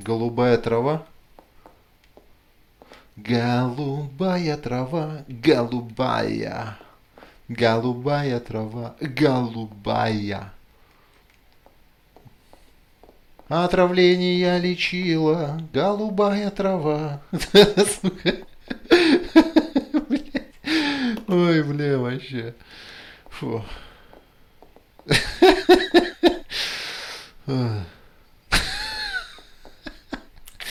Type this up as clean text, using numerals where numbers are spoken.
Голубая трава. Голубая трава, голубая. Голубая трава, голубая. Отравление лечила голубая трава. Ой, бля, вообще. Фу.